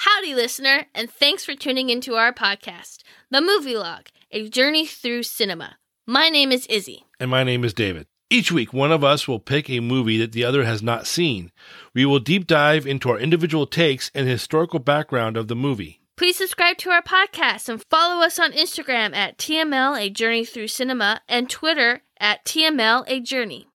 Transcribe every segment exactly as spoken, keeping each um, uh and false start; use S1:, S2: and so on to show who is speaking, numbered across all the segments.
S1: Howdy, listener, and thanks for tuning into our podcast, The Movie Log, a journey through cinema. My name is Izzy.
S2: And my name is David. Each week, one of us will pick a movie that the other has not seen. We will deep dive into our individual takes and historical background of the movie.
S1: Please subscribe to our podcast and follow us on Instagram at T M L A Journey Through Cinema and Twitter at T M L A Journey.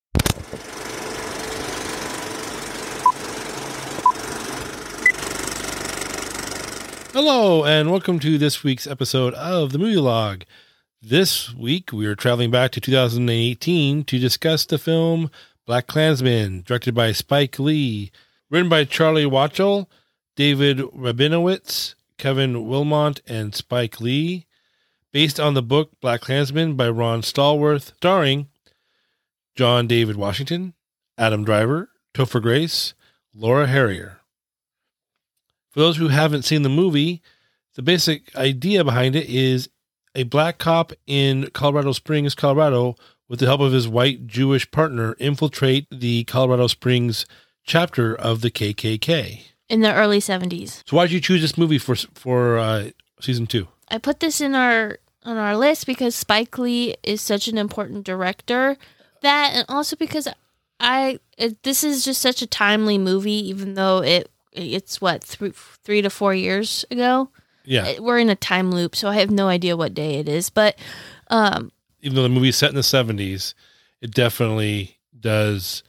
S2: Hello, and welcome to this week's episode of The Movie Log. This week, we are traveling back to two thousand eighteen to discuss the film BlacKkKlansman, directed by Spike Lee, written by Charlie Watchell, David Rabinowitz, Kevin Wilmot, and Spike Lee, based on the book BlacKkKlansman by Ron Stallworth, starring John David Washington, Adam Driver, Topher Grace, Laura Harrier. For those who haven't seen the movie, the basic idea behind it is a black cop in Colorado Springs, Colorado, with the help of his white Jewish partner, infiltrate the Colorado Springs chapter of the K K K.
S1: In the early seventies.
S2: So why did you choose this movie for for uh, season two?
S1: I put this in our on our list because Spike Lee is such an important director. That, and also because I it, this is just such a timely movie, even though it it's what three three to four years ago.
S2: Yeah,
S1: we're in a time loop, so I have no idea what day it is. But um,
S2: even though the movie is set in the seventies, it definitely does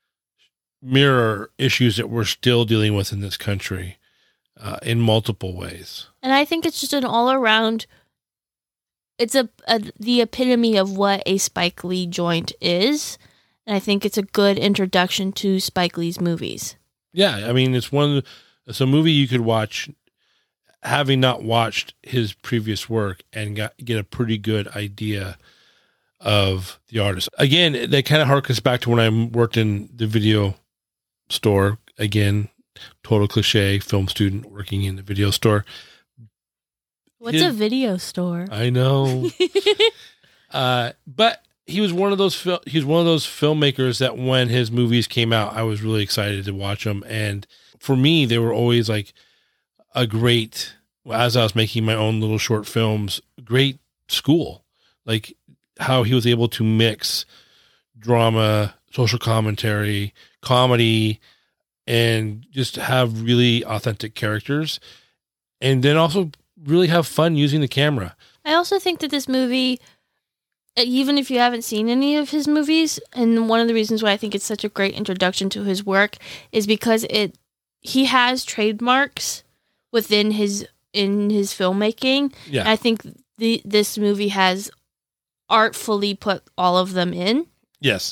S2: mirror issues that we're still dealing with in this country uh, in multiple ways.
S1: And I think it's just an all-around, it's a, a the epitome of what a Spike Lee joint is. And I think it's a good introduction to Spike Lee's movies.
S2: Yeah, I mean, it's one, it's a movie you could watch having not watched his previous work and got, get a pretty good idea of the artist. Again, that kind of harkens back to when I worked in the video store. Again, total cliche, film student working in the video store.
S1: What's his, a video store?
S2: I know. uh, but he was one of those fil- he was one of those filmmakers that when his movies came out, I was really excited to watch them. And for me, they were always like a great, as I was making my own little short films, great school. Like how he was able to mix drama, social commentary, comedy, and just have really authentic characters. And then also really have fun using the camera.
S1: I also think that this movie, even if you haven't seen any of his movies, and one of the reasons why I think it's such a great introduction to his work is because it he has trademarks within his in his filmmaking.
S2: Yeah.
S1: And I think the this movie has artfully put all of them in.
S2: Yes.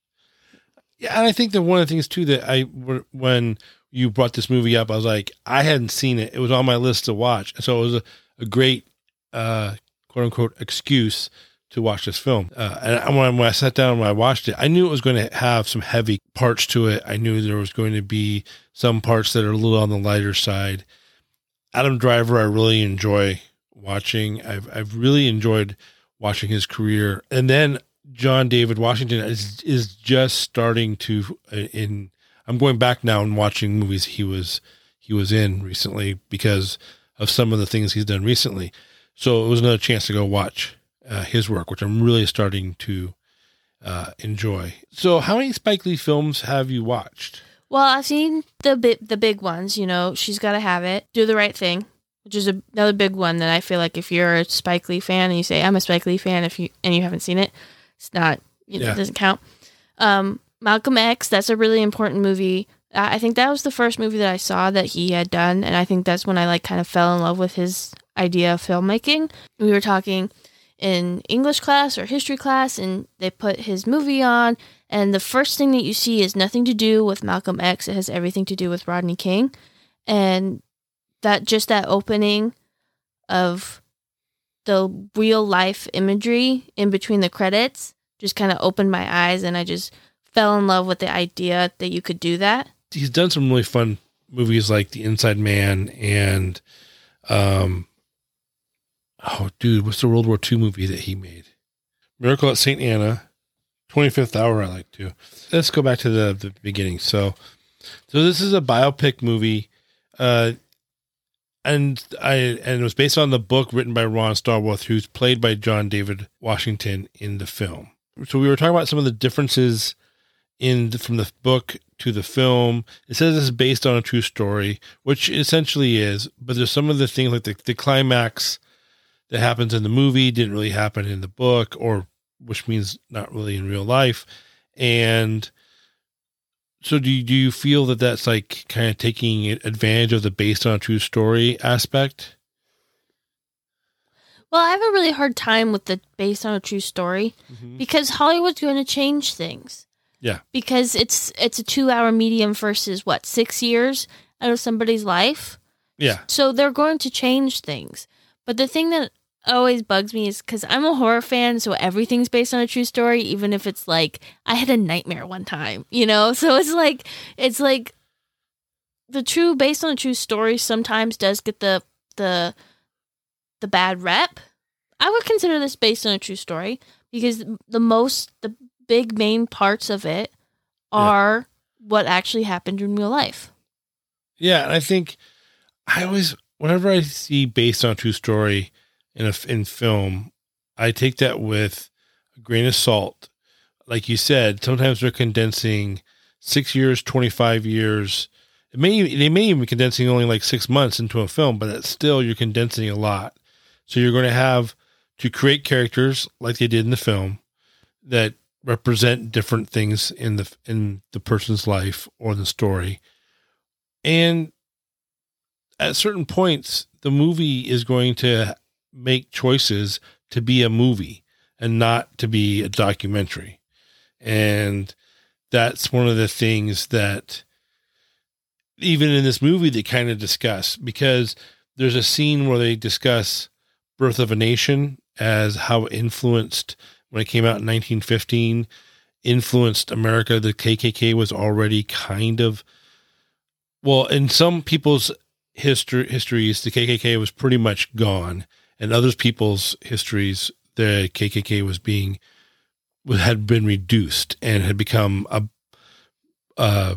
S2: Yeah, and I think that one of the things too that I when you brought this movie up, I was like, I hadn't seen it. It was on my list to watch, so it was a, a great uh, quote unquote excuse to watch this film. Uh, and when, when I sat down and when I watched it, I knew it was going to have some heavy parts to it. I knew there was going to be some parts that are a little on the lighter side. Adam Driver, I really enjoy watching. I've I've really enjoyed watching his career, and then John David Washington is is just starting to. In I'm going back now and watching movies he was he was in recently because of some of the things he's done recently. So it was another chance to go watch uh, his work, which I'm really starting to uh, enjoy. So, how many Spike Lee films have you watched?
S1: Well, I've seen the bi- the big ones, you know, She's Gotta Have It, Do the Right Thing, which is a, another big one that I feel like if you're a Spike Lee fan and you say, I'm a Spike Lee fan, if you and you haven't seen it, it's not, you know,
S2: yeah.
S1: it doesn't count. Um, Malcolm X, that's a really important movie. I, I think that was the first movie that I saw that he had done, and I think that's when I like kind of fell in love with his idea of filmmaking. We were talking in English class or history class, and they put his movie on, and the first thing that you see is nothing to do with Malcolm X. It has everything to do with Rodney King. And that just that opening of the real life imagery in between the credits just kind of opened my eyes, and I just fell in love with the idea that you could do that.
S2: He's done some really fun movies like The Inside Man and, um, oh, dude, what's the World War Two movie that he made? Miracle at Saint Anna. twenty-fifth Hour I like too. Let's go back to the, the beginning. So, so this is a biopic movie. Uh, and I and it was based on the book written by Ron Starworth, who's played by John David Washington in the film. So we were talking about some of the differences in the, from the book to the film. It says it's based on a true story, which it essentially is, but there's some of the things like the, the climax that happens in the movie didn't really happen in the book, or which means not really in real life. And so do you, do you feel that that's like kind of taking advantage of the based on a true story aspect?
S1: Well, I have a really hard time with the based on a true story mm-hmm. because Hollywood's going to change things.
S2: Yeah.
S1: Because it's it's a two-hour medium versus, what, six years out of somebody's life?
S2: Yeah.
S1: So they're going to change things. But the thing that always bugs me is because I'm a horror fan, so everything's based on a true story, even if it's like, I had a nightmare one time, you know? So it's like, it's like the true, based on a true story sometimes does get the the... the bad rep. I would consider this based on a true story because the most, the big main parts of it are yeah. what actually happened in real life.
S2: Yeah. And I think I always, whenever I see based on a true story in a, in film, I take that with a grain of salt. Like you said, sometimes they're condensing six years, twenty-five years. It may, they may even be condensing only like six months into a film, but that's still, you're condensing a lot. So you're going to have to create characters like they did in the film that represent different things in the in the person's life or the story. And at certain points, the movie is going to make choices to be a movie and not to be a documentary. And that's one of the things that even in this movie they kind of discuss, because there's a scene where they discuss Birth of a Nation as how it influenced, when it came out in nineteen fifteen, influenced America. The K K K was already kind of, well, in some people's history, histories, the K K K was pretty much gone. And other people's histories, the K K K was being, had been reduced and had become a, uh,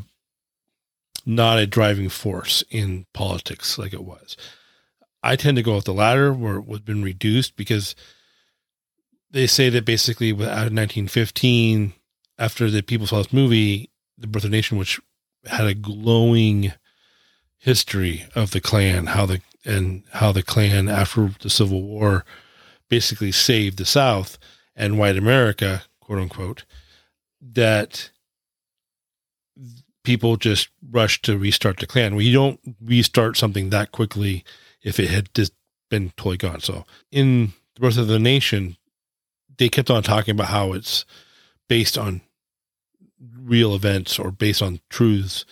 S2: not a driving force in politics like it was. I tend to go with the latter, where it was been reduced, because they say that basically out of nineteen fifteen, after the people saw this movie, The Birth of a Nation, which had a glowing history of the Klan, how the, and how the Klan after the Civil War basically saved the South and white America, quote unquote, that people just rushed to restart the Klan. Well, you don't restart something that quickly if it had just been totally gone. So in The Birth of the Nation, they kept on talking about how it's based on real events or based on truths.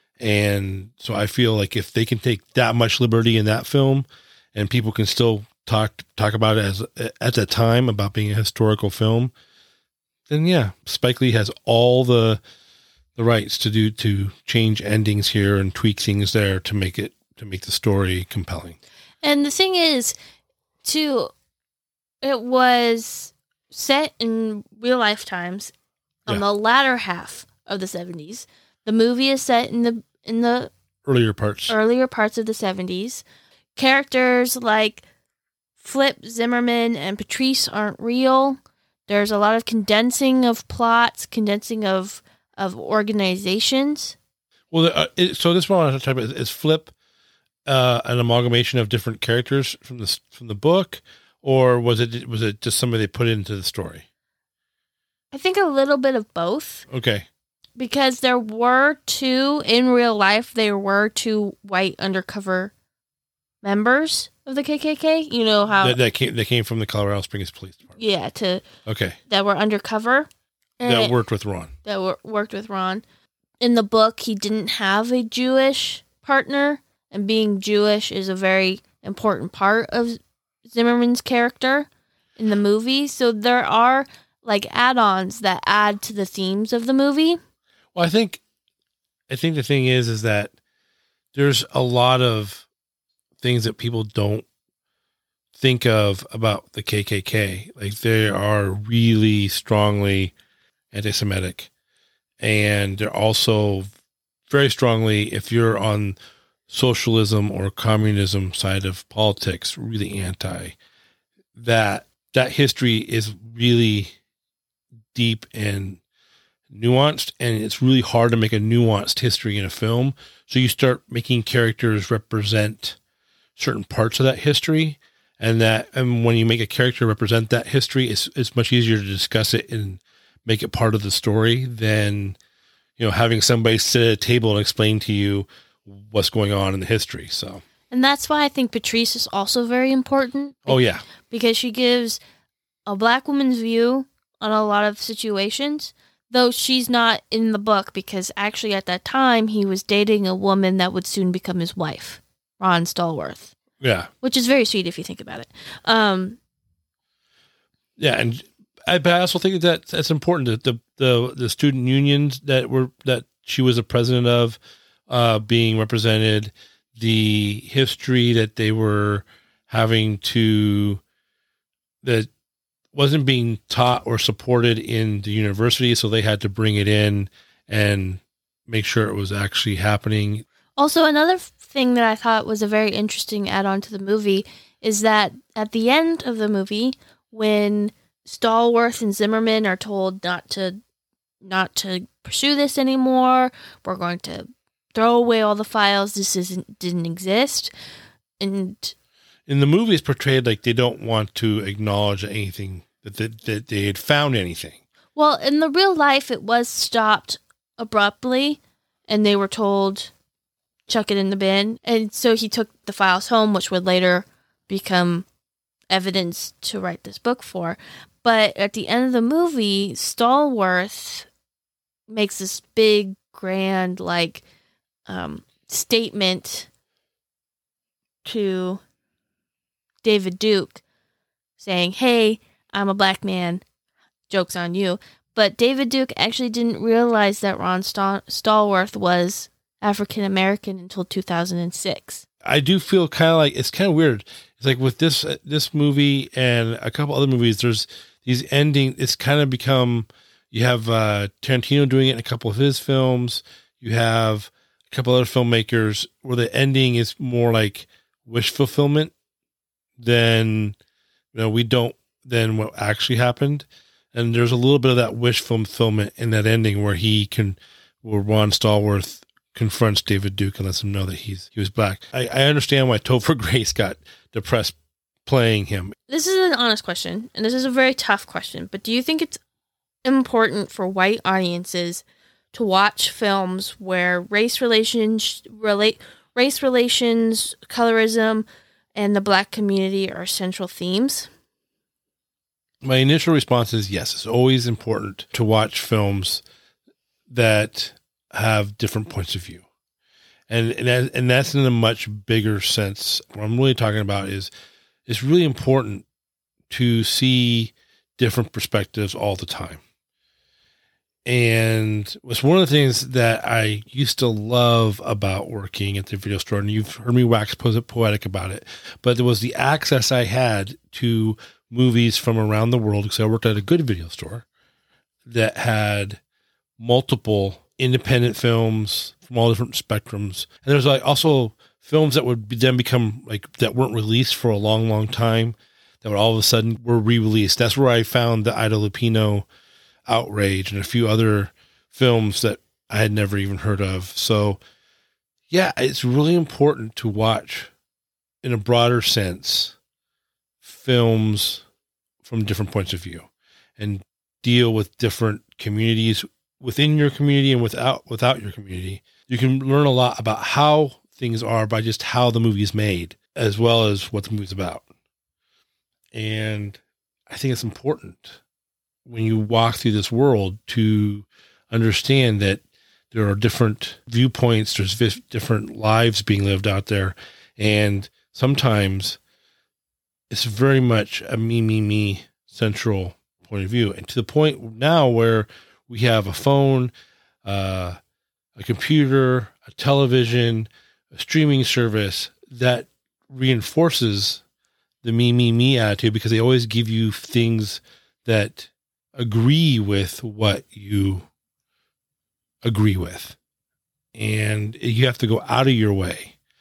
S2: And so I feel like if they can take that much liberty in that film and people can still talk, talk about it as at that time about being a historical film, then yeah, Spike Lee has all the, the rights to do, to change endings here and tweak things there to make it, to make the story compelling.
S1: And the thing is, too, it was set in real life times on yeah. the latter half of the seventies. The movie is set in the in the
S2: earlier parts
S1: earlier parts of the seventies. Characters like Flip Zimmerman and Patrice aren't real. There's a lot of condensing of plots, condensing of of organizations.
S2: Well, uh, it, so this one I want to talk about is Flip uh, an amalgamation of different characters from the from the book, or was it was it just somebody they put into the story?
S1: I think a little bit of both.
S2: Okay.
S1: Because there were two, in real life, there were two white undercover members of the K K K. You know how...
S2: That, that, came, that came from the Colorado Springs Police Department.
S1: Yeah, to...
S2: Okay.
S1: That were undercover.
S2: That worked with Ron.
S1: That were, worked with Ron. In the book, he didn't have a Jewish partner, and being Jewish is a very important part of Zimmerman's character in the movie. So there are, like, add-ons that add to the themes of the movie.
S2: Well, I think, I think the thing is, is that there's a lot of things that people don't think of about the K K K. Like, they are really strongly anti-Semitic, and they're also very strongly, if you're on socialism or communism side of politics, really anti, that that history is really deep and nuanced, and it's really hard to make a nuanced history in a film. So you start making characters represent certain parts of that history, and that, and when you make a character represent that history, it's, it's much easier to discuss it and make it part of the story than, you know, having somebody sit at a table and explain to you what's going on in the history. So,
S1: and that's why I think Patrice is also very important.
S2: Oh yeah.
S1: Because she gives a black woman's view on a lot of situations, though she's not in the book, because actually at that time he was dating a woman that would soon become his wife, Ron Stallworth.
S2: Yeah.
S1: Which is very sweet if you think about it. Um,
S2: yeah, and I, but I also think that that's important, that the, the, the student unions that were, that she was a president of, uh, being represented, the history that they were having to, that wasn't being taught or supported in the university, so they had to bring it in and make sure it was actually happening.
S1: Also, another thing that I thought was a very interesting add-on to the movie is that at the end of the movie, when Stallworth and Zimmerman are told not to not to pursue this anymore, we're going to throw away all the files, this isn't didn't exist, and
S2: in the movie, it's portrayed like they don't want to acknowledge anything, that, that, that they had found anything.
S1: Well, in the real life, it was stopped abruptly, and they were told, chuck it in the bin. And so he took the files home, which would later become evidence to write this book for. But at the end of the movie, Stallworth makes this big, grand, like, um, statement to David Duke saying, hey, I'm a black man, joke's on you. But David Duke actually didn't realize that Ron Stall- Stallworth was African American until two thousand six.
S2: I do feel kind of like, it's kind of weird. It's like with this, uh, this movie and a couple other movies, there's these ending, it's kind of become, you have uh, Tarantino doing it in a couple of his films. You have a couple other filmmakers where the ending is more like wish fulfillment than, you know, we don't, than what actually happened. And there's a little bit of that wish fulfillment in that ending where he can, where Ron Stallworth confronts David Duke and lets him know that he's he was black. I, I understand why Topher Grace got depressed playing him.
S1: This is an honest question, and this is a very tough question, but do you think it's important for white audiences to watch films where race relations, relate, race relations, colorism, and the black community are central themes?
S2: My initial response is yes. It's always important to watch films that have different points of view. And and, that, and that's in a much bigger sense. What I'm really talking about is it's really important to see different perspectives all the time. And it's one of the things that I used to love about working at the video store, and you've heard me wax poetic about it, but there was the access I had to movies from around the world, because I worked at a good video store that had multiple independent films from all different spectrums. And there's like also films that would then become like, that weren't released for a long, long time, that would all of a sudden were re-released. That's where I found the Ida Lupino Outrage and a few other films that I had never even heard of. So yeah, it's really important to watch in a broader sense films from different points of view and deal with different communities within your community and without without your community. You can learn a lot about how things are by just how the movie is made, as well as what the movie's about. And I think it's important when you walk through this world to understand that there are different viewpoints, there's different lives being lived out there, and sometimes it's very much a me, me, me central point of view. And to the point now where we have a phone, uh, a computer, a television, a streaming service that reinforces the me, me, me attitude, because they always give you things that agree with what you agree with. And you have to go out of your way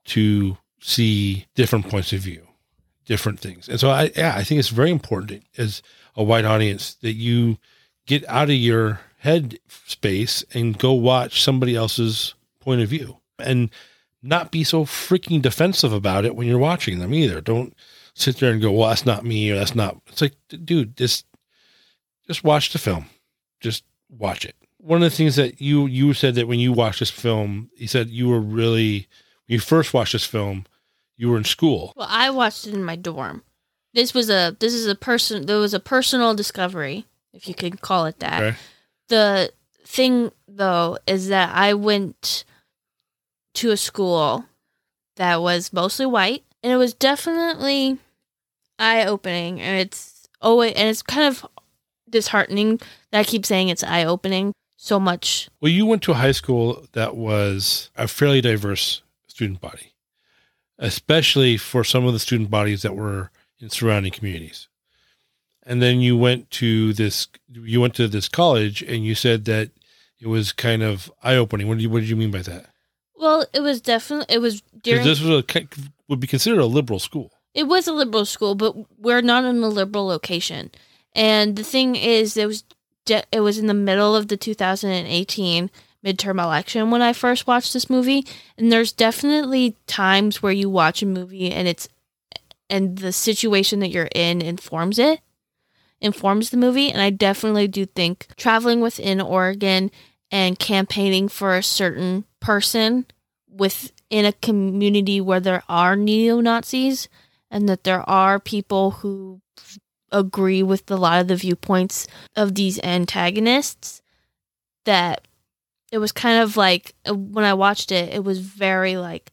S2: to see different points of view, different things. And so I, yeah, I think it's very important as a white audience that you get out of your head space and go watch somebody else's point of view and not be so freaking defensive about it when you're watching them either. Don't sit there and go, well, that's not me, or that's not, it's like, dude, just, just watch the film. Just watch it. One of the things that you, you said that when you watched this film, you said you were really, when you first watched this film, you were in school.
S1: Well, I watched it in my dorm. This was a, this is a person, there was a personal discovery, if you could call it that.
S2: Okay.
S1: The thing though, is that I went to a school that was mostly white, and it was definitely eye-opening, and it's oh, and it's kind of disheartening that I keep saying it's eye-opening so much.
S2: Well, you went to a high school that was a fairly diverse student body, especially for some of the student bodies that were in surrounding communities. And then you went to this, you went to this college, and you said that it was kind of eye-opening. What did you, what did you mean by that?
S1: Well, it was definitely, it was during...
S2: This was a, would be considered a liberal school.
S1: It was a liberal school, but we're not in a liberal location. And the thing is, it was de- it was in the middle of the two thousand eighteen midterm election when I first watched this movie. And there's definitely times where you watch a movie and it's, and the situation that you're in informs it, informs the movie. And I definitely do think traveling within Oregon and campaigning for a certain person within a community where there are neo-Nazis and that there are people who agree with a lot of the viewpoints of these antagonists, that it was kind of like, when I watched it, it was very like,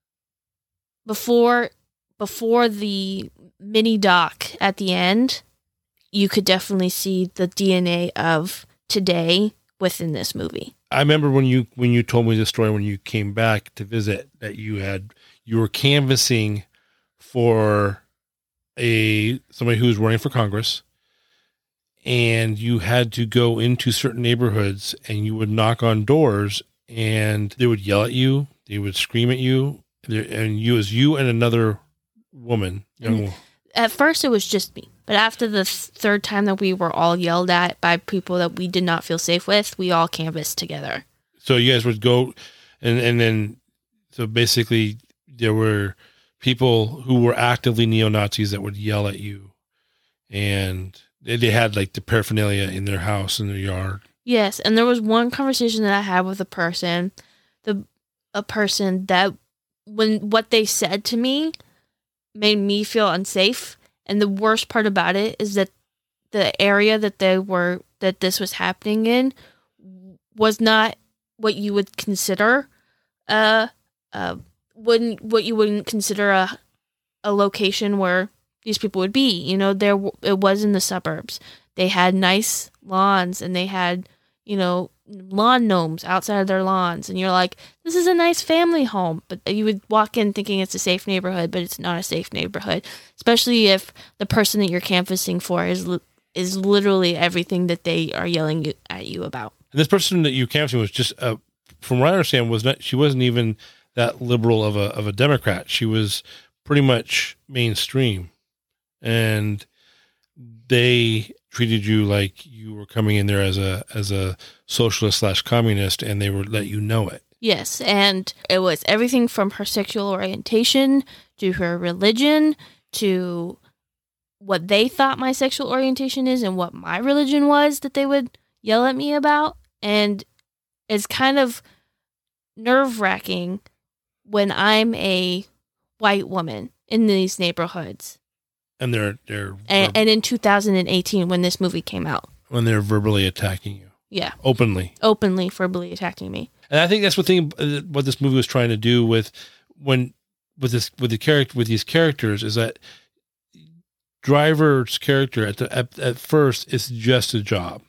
S1: before before the mini doc at the end, you could definitely see the D N A of today within this movie.
S2: I remember when you when you told me this story when you came back to visit, that you had you were canvassing for a somebody who was running for Congress, and you had to go into certain neighborhoods and you would knock on doors and they would yell at you, they would scream at you, and you as you and another woman. Young woman.
S1: At first it was just me, but after the th- third time that we were all yelled at by people that we did not feel safe with, we all canvassed together.
S2: So you guys would go, and, and then, so basically there were people who were actively neo-Nazis that would yell at you, and they, they had like the paraphernalia in their house, in their yard.
S1: Yes, and there was one conversation that I had with a person, the a person that when what they said to me made me feel unsafe. And the worst part about it is that the area that they were, that this was happening in was not what you would consider, uh, uh, wouldn't, what you wouldn't consider a, a location where these people would be. You know, there, it was in the suburbs. They had nice lawns and they had, you know, lawn gnomes outside of their lawns, and you're like, this is a nice family home, but you would walk in thinking it's a safe neighborhood, but it's not a safe neighborhood, especially if the person that you're canvassing for is li- is literally everything that they are yelling at you about.
S2: And this person that you canvassing was just, uh, from what I understand, was not, she wasn't even that liberal of a of a Democrat. She was pretty much mainstream, and they treated you like you were coming in there as a as a socialist slash communist, and they would let you know it.
S1: Yes, and it was everything from her sexual orientation to her religion to what they thought my sexual orientation is and what my religion was that they would yell at me about. And it's kind of nerve-wracking when I'm a white woman in these neighborhoods.
S2: And they're they're
S1: and, and in two thousand eighteen when this movie came out,
S2: when they're verbally attacking you,
S1: yeah,
S2: openly,
S1: openly verbally attacking me.
S2: And I think that's what thing what this movie was trying to do with when with this with the character with these characters is that Driver's character at the at, at first is just a job,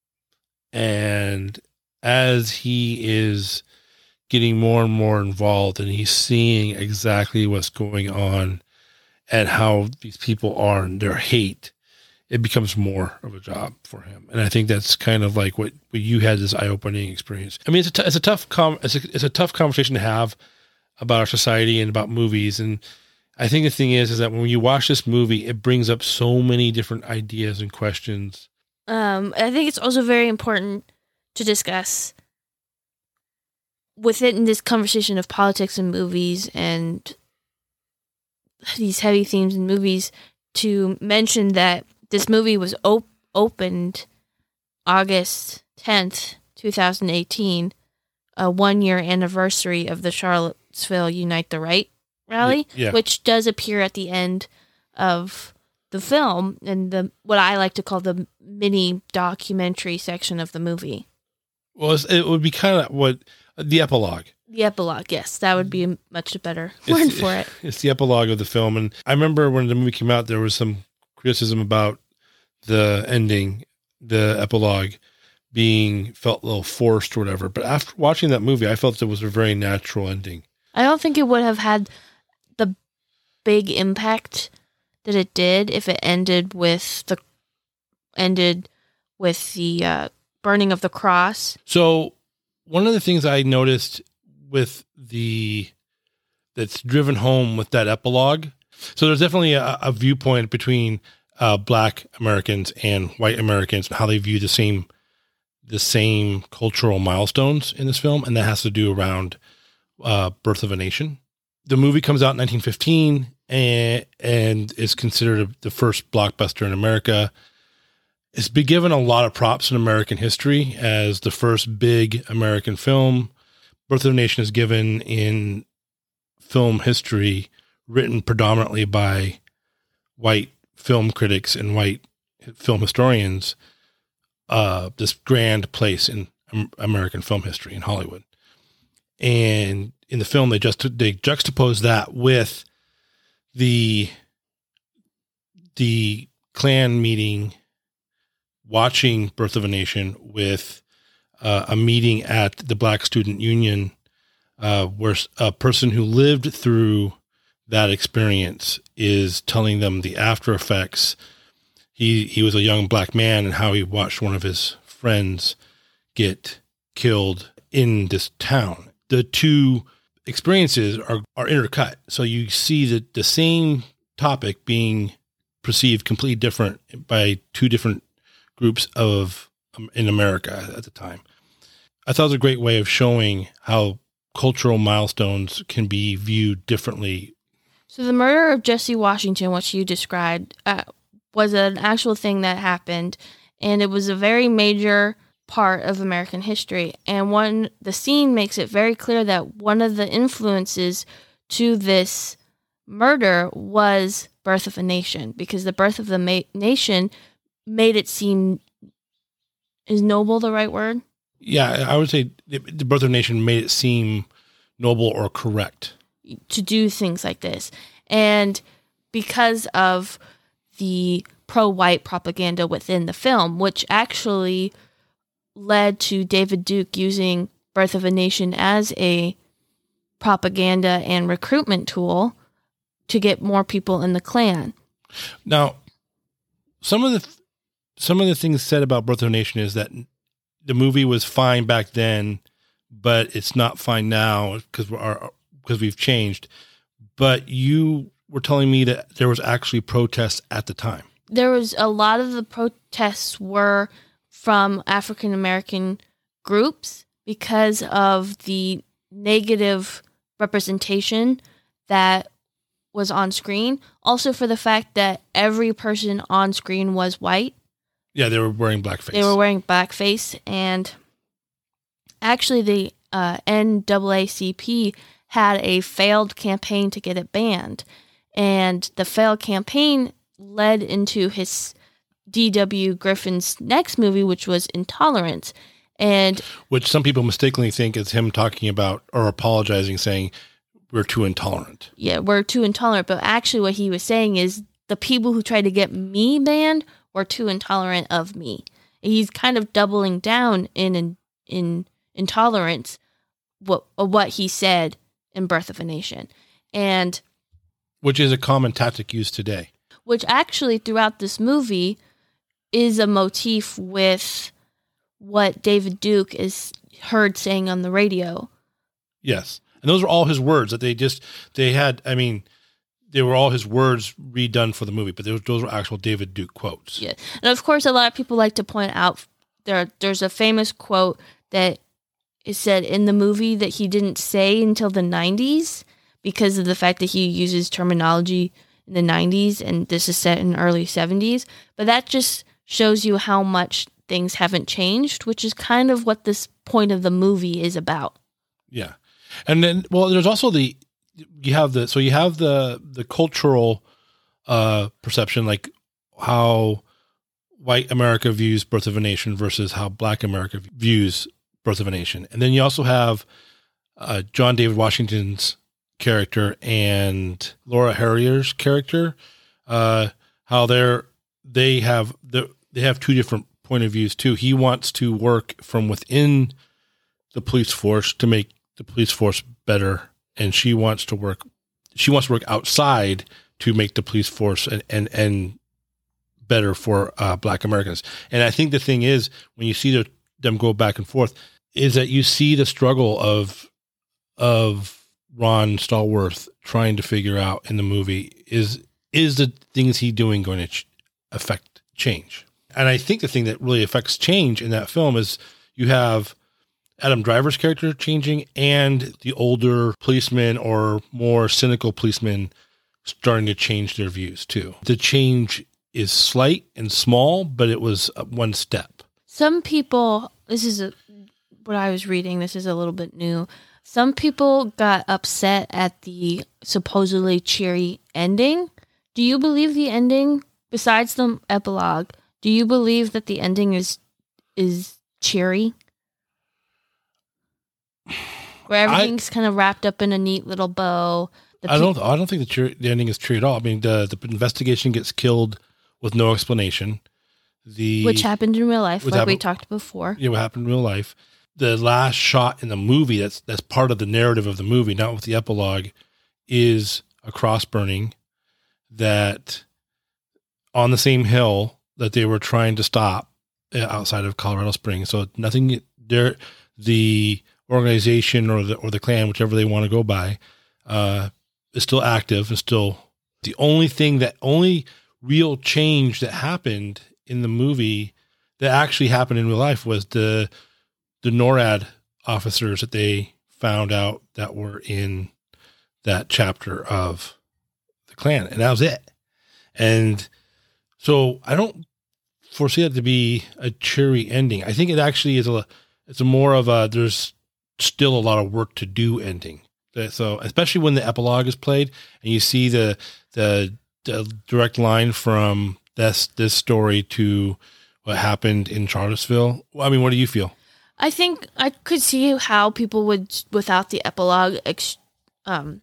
S2: and as he is getting more and more involved and he's seeing exactly what's going on and how these people are and their hate, it becomes more of a job for him. And I think that's kind of like what, what you had, this eye-opening experience. I mean, it's a, t- it's a tough com- it's a, it's a tough conversation to have about our society and about movies. And I think the thing is, is that when you watch this movie, it brings up so many different ideas and questions.
S1: Um, I think it's also very important to discuss within this conversation of politics and movies and these heavy themes in movies to mention that this movie was op- opened August tenth, twenty eighteen, a one-year anniversary of the Charlottesville Unite the Right rally,
S2: yeah.
S1: which does appear at the end of the film and the what I like to call the mini documentary section of the movie.
S2: Well, it would be kind of what the epilogue.
S1: The epilogue, yes, that would be a much better word
S2: It's,
S1: for it.
S2: It's the epilogue of the film, and I remember when the movie came out, there was some criticism about the ending, the epilogue, being felt a little forced or whatever. But after watching that movie, I felt it was a very natural ending.
S1: I don't think it would have had the big impact that it did if it ended with the ended with the uh, burning of the cross.
S2: So one of the things I noticed with the that's driven home with that epilogue. So there's definitely a, a viewpoint between uh, Black Americans and white Americans and how they view the same the same cultural milestones in this film, and that has to do around uh, Birth of a Nation. The movie comes out in nineteen fifteen and, and is considered the first blockbuster in America. It's been given a lot of props in American history as the first big American film. Birth of a Nation is given in film history, written predominantly by white film critics and white film historians, uh, this grand place in American film history in Hollywood. And in the film, they just they juxtapose that with the the Klan meeting, watching Birth of a Nation with uh, a meeting at the Black Student Union, uh, where a person who lived through that experience is telling them the after effects. He he was a young black man and how he watched one of his friends get killed in this town. The two experiences are, are intercut. So you see the, the same topic being perceived completely different by two different groups of um, in America at the time. I thought it was a great way of showing how cultural milestones can be viewed differently.
S1: So the murder of Jesse Washington, which you described, uh, was an actual thing that happened, and it was a very major part of American history. And one, the scene makes it very clear that one of the influences to this murder was Birth of a Nation, because the Birth of the Ma- Nation made it seem, is noble the right word?
S2: Yeah, I would say the Birth of a Nation made it seem noble or correct
S1: to do things like this. And because of the pro-white propaganda within the film, which actually led to David Duke using Birth of a Nation as a propaganda and recruitment tool to get more people in the Klan.
S2: Now, some of the some of the things said about Birth of a Nation is that the movie was fine back then, but it's not fine now because we're because we've changed. But you were telling me that there was actually protests at the time.
S1: There was a lot of the protests were from African American groups because of the negative representation that was on screen. Also for the fact that every person on screen was white.
S2: Yeah, they were wearing blackface.
S1: They were wearing blackface, and actually the uh, N double A C P had a failed campaign to get it banned, and the failed campaign led into his D W Griffin's next movie, which was Intolerance, and
S2: which some people mistakenly think is him talking about or apologizing, saying we're too intolerant.
S1: Yeah, we're too intolerant, but actually what he was saying is the people who tried to get me banned were too intolerant of me. He's kind of doubling down in in, in intolerance what what he said in Birth of a Nation, and
S2: which is a common tactic used today.
S1: Which actually throughout this movie is a motif with what David Duke is heard saying on the radio.
S2: Yes, And those were all his words that they just, they had, I mean, they were all his words redone for the movie, but those, those were actual David Duke quotes.
S1: Yeah. And of course, a lot of people like to point out there, there's a famous quote that is said in the movie that he didn't say until the nineties because of the fact that he uses terminology in the nineties, and this is set in early seventies. But that just shows you how much things haven't changed, which is kind of what this point of the movie is about.
S2: Yeah. And then, well, there's also the, you have the, so you have the, the cultural uh, perception, like how white America views Birth of a Nation versus how Black America views Birth of a Nation. And then you also have uh, John David Washington's character and Laura Harrier's character, uh, how they're, they have the, they have two different point of views too. He wants to work from within the police force to make the police force better. And she wants to work, she wants to work outside to make the police force and, and, and better for uh, Black Americans. And I think the thing is, when you see the, them go back and forth, is that you see the struggle of, of Ron Stallworth trying to figure out in the movie, is, is the things he doing going to ch- affect change? And I think the thing that really affects change in that film is you have Adam Driver's character changing and the older policemen or more cynical policemen starting to change their views too. The change is slight and small, but it was one step.
S1: Some people, this is a, what I was reading, this is a little bit new. Some people got upset at the supposedly cheery ending. Do you believe the ending, besides the epilogue, do you believe that the ending is is cheery? Where everything's I, kind of wrapped up in a neat little bow.
S2: The I pe- don't. I don't think the, cheer, the ending is cheery at all. I mean, the the investigation gets killed with no explanation. The
S1: which happened in real life, like happened, we talked before.
S2: Yeah, what happened in real life. The last shot in the movie, that's that's part of the narrative of the movie, not with the epilogue, is a cross burning that on the same hill that they were trying to stop outside of Colorado Springs. So nothing there. The organization or the or the Klan, whichever they want to go by, uh, is still active and still the only thing that only real change that happened in the movie that actually happened in real life was the the NORAD officers that they found out that were in that chapter of the Klan, and that was it. And so I don't foresee it to be a cheery ending. I think it actually is a it's a more of a there's still a lot of work to do ending. So especially when the epilogue is played and you see the the, the direct line from this this story to what happened in Charlottesville. I mean, what do you feel?
S1: I think I could see how people would, without the epilogue, ex- um,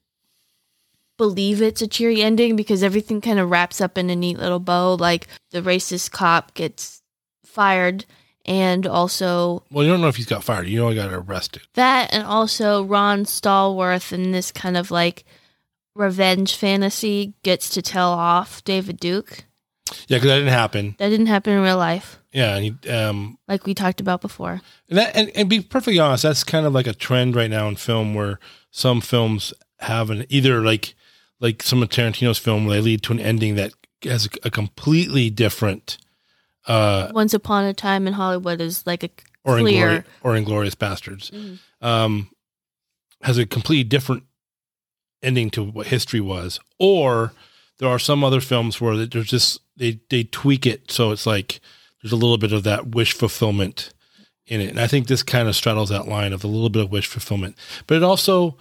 S1: believe it's a cheery ending because everything kind of wraps up in a neat little bow. Like the racist cop gets fired, and also,
S2: well, you don't know if he's got fired. You know, he got arrested.
S1: That, and also Ron Stallworth in this kind of like revenge fantasy gets to tell off David Duke.
S2: Yeah, because that didn't happen.
S1: That didn't happen in real life.
S2: Yeah, and he, um,
S1: like we talked about before.
S2: And, that, and and be perfectly honest, that's kind of like a trend right now in film, where some films have an either like like some of Tarantino's film where they lead to an ending that has a, a completely different. Uh,
S1: Once Upon a Time in Hollywood is like a
S2: or
S1: clear,
S2: Inglori- or Inglourious Bastards, mm-hmm. um, has a completely different ending to what history was. Or there are some other films where there's just they they tweak it so it's like there's a little bit of that wish fulfillment in it, and I think this kind of straddles that line of a little bit of wish fulfillment. But it also,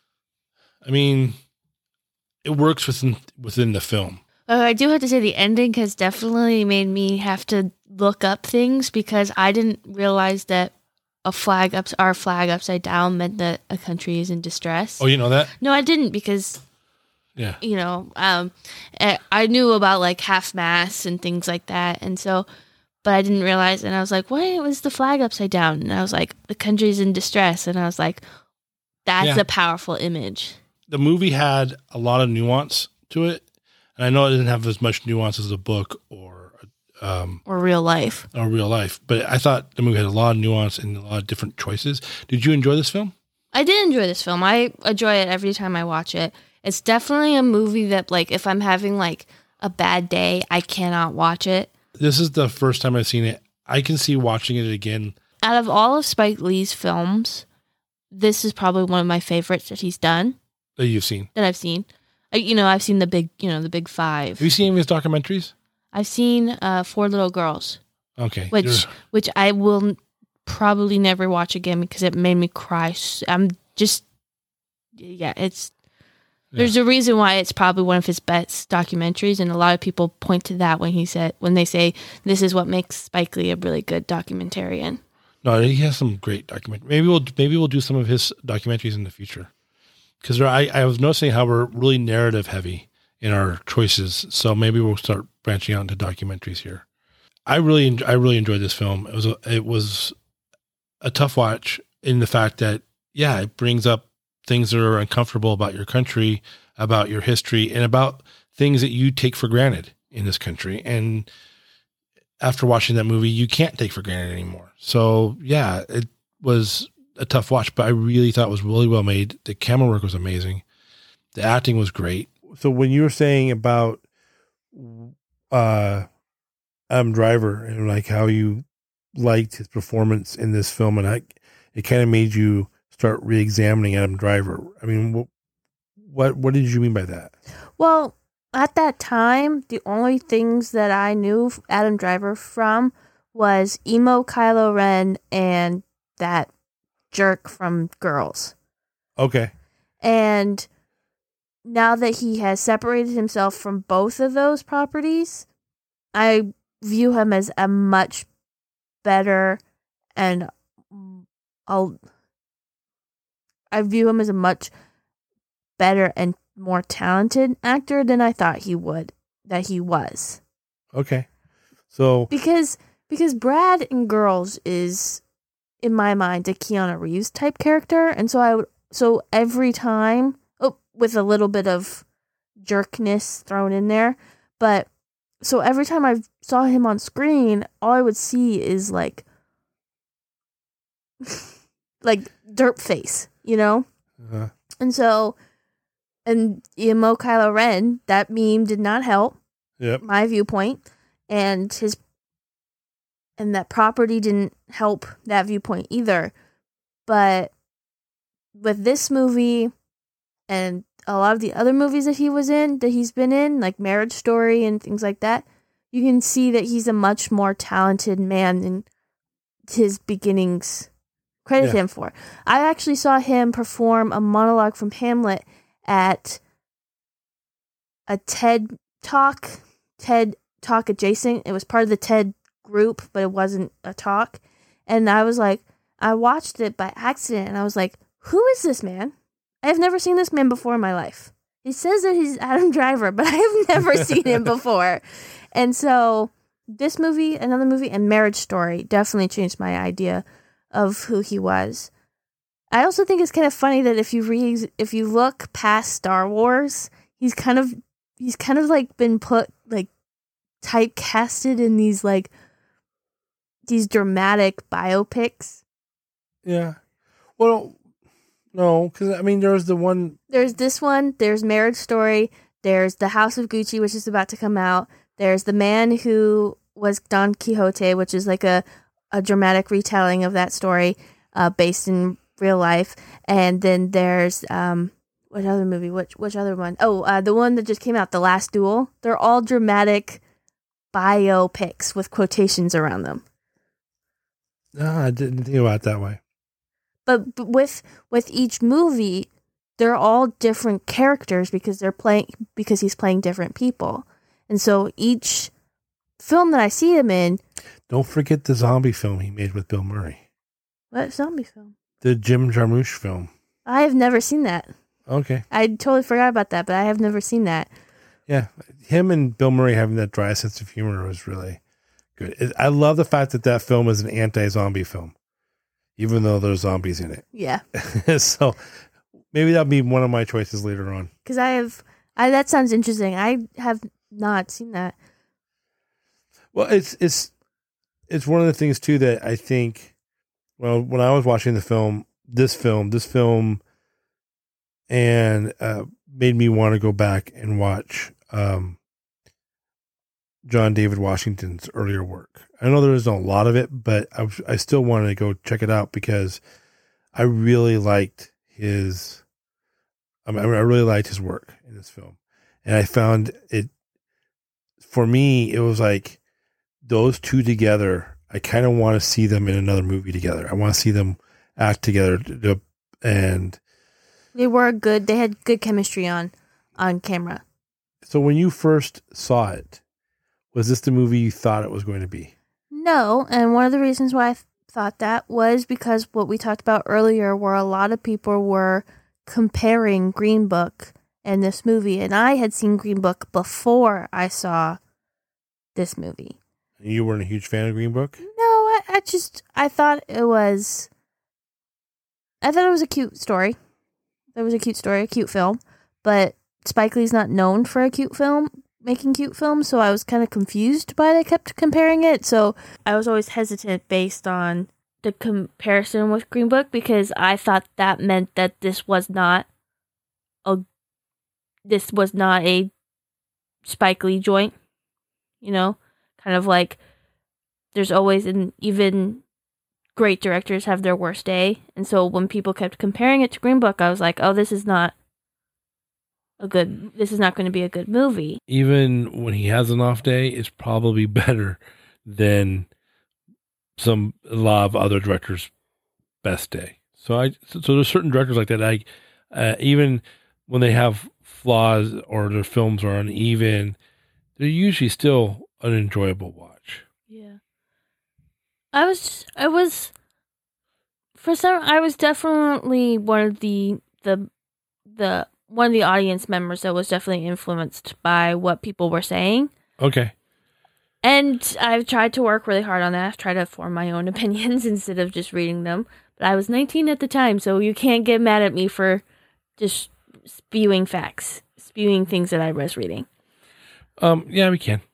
S2: I mean, it works within within the film.
S1: Uh, I do have to say the ending has definitely made me have to look up things because I didn't realize that a flag up our flag upside down meant that a country is in distress.
S2: Oh, you know that?
S1: No, I didn't because,
S2: yeah,
S1: you know, um, I knew about like half mast and things like that, and so, but I didn't realize, and I was like, why was the flag upside down? And I was like, the country's in distress, and I was like, that's yeah. a powerful image.
S2: The movie had a lot of nuance to it. And I know it didn't have as much nuance as a book or um,
S1: or real life.
S2: Or real life. But I thought the movie had a lot of nuance and a lot of different choices. Did you enjoy this film?
S1: I did enjoy this film. I enjoy it every time I watch it. It's definitely a movie that, like, if I'm having, like, a bad day, I cannot watch it.
S2: This is the first time I've seen it. I can see watching it again.
S1: Out of all of Spike Lee's films, this is probably one of my favorites that he's done.
S2: That you've seen.
S1: That I've seen. I, you know, I've seen the big, you know, the big five.
S2: Have you seen any of his documentaries?
S1: I've seen uh, Four Little Girls.
S2: Okay.
S1: Which
S2: You're...
S1: which I will probably never watch again because it made me cry. I'm just, yeah, it's, yeah. There's a reason why it's probably one of his best documentaries, and a lot of people point to that when he said, when they say this is what makes Spike Lee a really good documentarian.
S2: No, he has some great document. Maybe we'll maybe we'll do some of his documentaries in the future, because I I was noticing how we're really narrative heavy in our choices. So maybe we'll start branching out into documentaries here. I really I really enjoyed this film. It was a, it was a tough watch in the fact that yeah, it brings up things that are uncomfortable about your country, about your history, and about things that you take for granted in this country. And after watching that movie, you can't take for granted anymore. So yeah, it was a tough watch, but I really thought it was really well made. The camera work was amazing. The acting was great. So when you were saying about uh, Adam Driver and like how you liked his performance in this film, and I, it kind of made you start re-examining Adam Driver. I mean, what, what, what did you mean by that?
S1: Well, at that time, the only things that I knew Adam Driver from was emo Kylo Ren and that jerk from Girls.
S2: Okay.
S1: And now that he has separated himself from both of those properties, I view him as a much better and I'll, I view him as a much better and more talented actor than I thought he would, that he was.
S2: Okay. So
S1: because because Brad in Girls is, in my mind, a Keanu Reeves type character, and so I would so every time, oh, with a little bit of jerkness thrown in there, but so every time I saw him on screen, all I would see is like like derp face, you know?
S2: Uh-huh.
S1: And so And emo Kylo Ren, that meme did not help.
S2: Yep.
S1: My viewpoint, and his, and that property didn't help that viewpoint either. But with this movie, and a lot of the other movies that he was in, that he's been in, like Marriage Story and things like that, you can see that he's a much more talented man than his beginnings credit
S2: yeah.
S1: him for. I actually saw him perform a monologue from Hamlet at a TED Talk, TED Talk adjacent. It was part of the TED group, but it wasn't a talk. And I was like, I watched it by accident, and I was like, who is this man? I have never seen this man before in my life. He says that he's Adam Driver, but I have never seen him before. And so this movie, another movie, and Marriage Story definitely changed my idea of who he was. I also think it's kind of funny that if you read, if you look past Star Wars, he's kind of, he's kind of like been put like typecasted in these like these dramatic biopics.
S2: Yeah. Well, no, because I mean, there's the one.
S1: There's this one. There's Marriage Story. There's The House of Gucci, which is about to come out. There's The Man Who Was Don Quixote, which is like a a dramatic retelling of that story, uh, based in real life. And then there's um what other movie which which other one oh uh the one that just came out, The Last Duel. They're all dramatic biopics with quotations around them.
S2: No, I didn't think about it that way.
S1: But, but with with each movie, they're all different characters because they're playing because he's playing different people. And so each film that I see him in.
S2: Don't forget the zombie film he made with Bill Murray.
S1: What zombie film?
S2: The Jim Jarmusch film.
S1: I have never seen that.
S2: Okay.
S1: I totally forgot about that, but I have never seen that.
S2: Yeah. Him and Bill Murray having that dry sense of humor was really good. I love the fact that that film is an anti-zombie film, even though there's zombies in it.
S1: Yeah.
S2: So maybe that'll be one of my choices later on.
S1: Because I have, I that sounds interesting. I have not seen that.
S2: Well, it's it's it's one of the things too that I think. Well, when I was watching the film, this film, this film, and uh, made me want to go back and watch um, John David Washington's earlier work. I know there isn't a lot of it, but I, I still wanted to go check it out because I really liked his. I mean, I really liked his work in this film, and I found it. For me, it was like those two together. I kind of want to see them in another movie together. I want to see them act together, and
S1: they were good. They had good chemistry on on camera.
S2: So when you first saw it, was this the movie you thought it was going to be?
S1: No, and one of the reasons why I th- thought that was because what we talked about earlier, where a lot of people were comparing Green Book and this movie, and I had seen Green Book before I saw this movie.
S2: You weren't a huge fan of Green Book?
S1: No, I, I just I thought it was. I thought it was a cute story. It was a cute story, a cute film, but Spike Lee's not known for a cute film, making cute films, so I was kind of confused by they kept comparing it. So I was always hesitant based on the comparison with Green Book because I thought that meant that this was not a this was not a Spike Lee joint, you know, kind of like there's always an even great directors have their worst day, and so when people kept comparing it to Green Book, I was like, oh, this is not a good this is not going to be a good movie.
S2: Even when he has an off day, it's probably better than some a lot of other directors' best day. So I so, so there's certain directors like that. I uh, even when they have flaws or their films are uneven, they're usually still an enjoyable watch.
S1: Yeah, I was I was for some I was definitely one of the the the one of the audience members that was definitely influenced by what people were saying.
S2: Okay.
S1: And I've tried to work really hard on that. I've tried to form my own opinions instead of just reading them. But I was nineteen at the time, so you can't get mad at me for just spewing facts, spewing things that I was reading.
S2: Um, yeah, we can.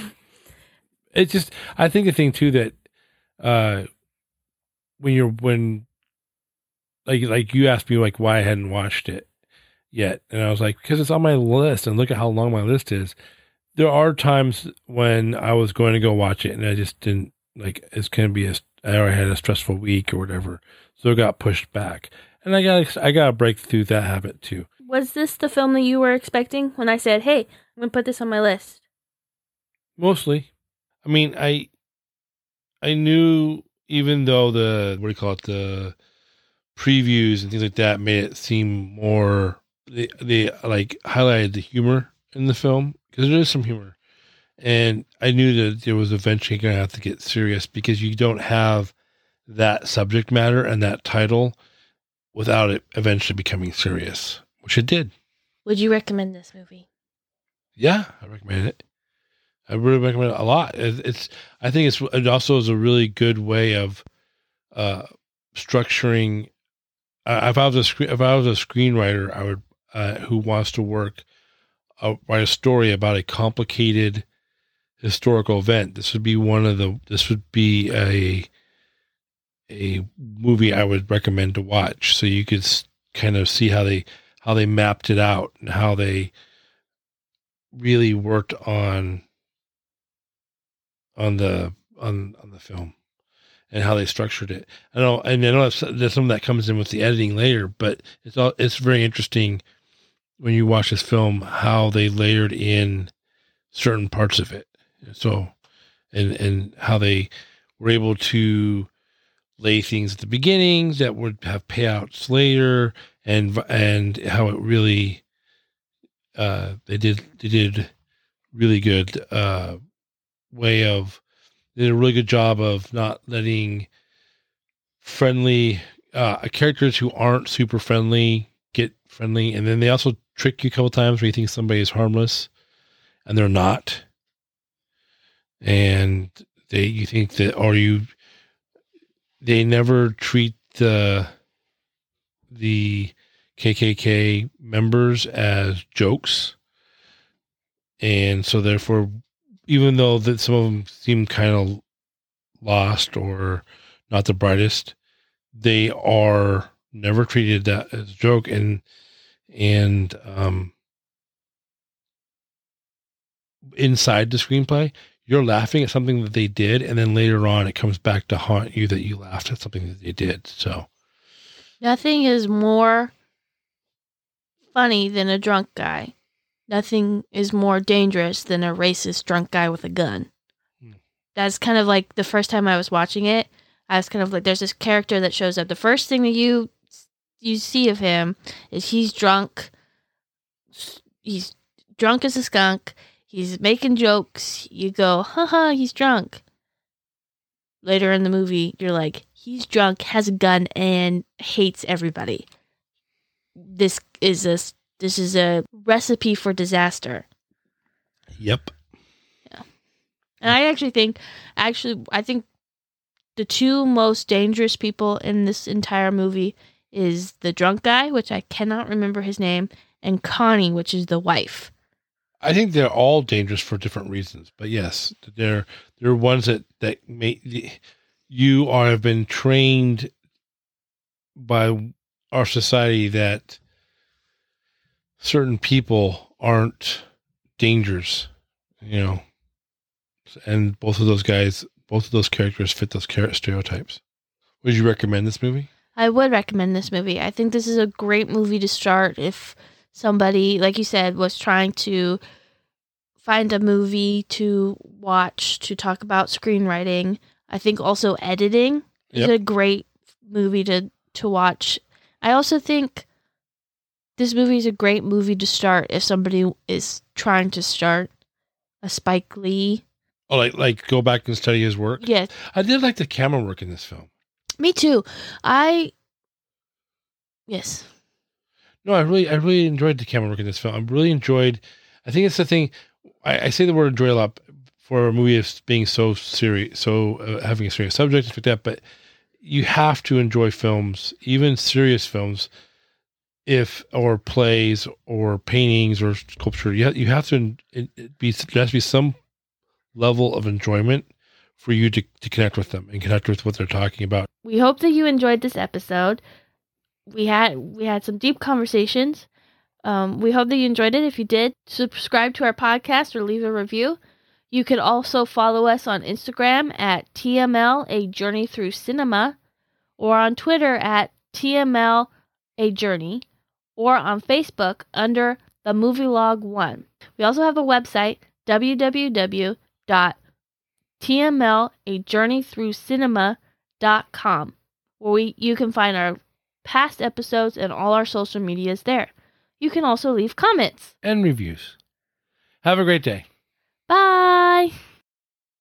S2: It's just, I think the thing too that, uh, when you're, when, like, like you asked me like why I hadn't watched it yet. And I was like, because it's on my list and look at how long my list is. There are times when I was going to go watch it and I just didn't, like, it's going to be a, I already had a stressful week or whatever. So it got pushed back. And I got, I got to break through that habit too.
S1: Was this the film that you were expecting when I said, hey, I'm going to put this on my list?
S2: Mostly. I mean, I, I knew, even though the, what do you call it? The previews and things like that made it seem more, they, they like highlighted the humor in the film. Because there is some humor. And I knew that it was eventually going to have to get serious because you don't have that subject matter and that title without it eventually becoming serious, which it did.
S1: Would you recommend this movie?
S2: Yeah, I recommend it. I really recommend it a lot. It, it's, I think it's, it also is a really good way of uh, structuring. Uh, if I was a screen, if I was a screenwriter, I would uh, who wants to work. I'll write a story about a complicated historical event. This would be one of the, this would be a, a movie I would recommend to watch. So you could kind of see how they, how they mapped it out and how they really worked on, on the, on, on the film and how they structured it. I know, and I know there's some of that comes in with the editing later, but it's all, it's very interesting when you watch this film, how they layered in certain parts of it. So, and, and how they were able to lay things at the beginning that would have payouts later, and, and how it really, uh, they did, they did really good, uh, way of, they did a really good job of not letting friendly, uh, characters who aren't super friendly get friendly. And then they also trick you a couple times where you think somebody is harmless and they're not. And they, you think that, or you, they never treat the, the K K K members as jokes. And so therefore, even though that some of them seem kind of lost or not the brightest, they are never treated that as a joke. And, and, um, inside the screenplay, you're laughing at something that they did. And then later on, it comes back to haunt you that you laughed at something that they did. So
S1: nothing is more funny than a drunk guy. Nothing is more dangerous than a racist drunk guy with a gun. Hmm. That's kind of like the first time I was watching it. I was kind of like, there's this character that shows up. The first thing that you you see of him is he's drunk. He's drunk as a skunk. He's making jokes. You go, haha, he's drunk. Later in the movie, you're like, he's drunk, has a gun, and hates everybody. This is a this is a recipe for disaster.
S2: Yep.
S1: Yeah. And I actually think, actually, I think the two most dangerous people in this entire movie is the drunk guy, which I cannot remember his name, and Connie, which is the wife.
S2: I think they're all dangerous for different reasons, but yes, they're they're ones that that make you are have been trained by our society that certain people aren't dangers, you know, and both of those guys, both of those characters fit those stereotypes. Would you recommend this movie?
S1: I would recommend this movie. I think this is a great movie to start if somebody, like you said, was trying to find a movie to watch to talk about screenwriting. I think also editing is yep. a great movie to, to watch. I also think this movie is a great movie to start if somebody is trying to start a Spike Lee.
S2: Oh, like like go back and study his work?
S1: Yes.
S2: I did like the camera work in this film.
S1: Me too. I, yes.
S2: No, I really, I really enjoyed the camera work in this film. I really enjoyed, I think it's the thing, I, I say the word enjoy a lot for a movie of being so serious, so uh, having a serious subject, stuff like that, but you have to enjoy films, even serious films, if, or plays, or paintings, or sculpture. You have, you have to it be, there has to be some level of enjoyment for you to, to connect with them and connect with what they're talking about.
S1: We hope that you enjoyed this episode. We had we had some deep conversations. Um, we hope that you enjoyed it. If you did, subscribe to our podcast or leave a review. You could also follow us on Instagram at T M L A Journey Through Cinema, or on Twitter at T M L A Journey, or on Facebook under The Movie Log one. We also have a website, w w w dot t m l a journey through cinema dot com, where we you can find our past episodes and all our social medias there. You can also leave comments
S2: and reviews. Have a great day.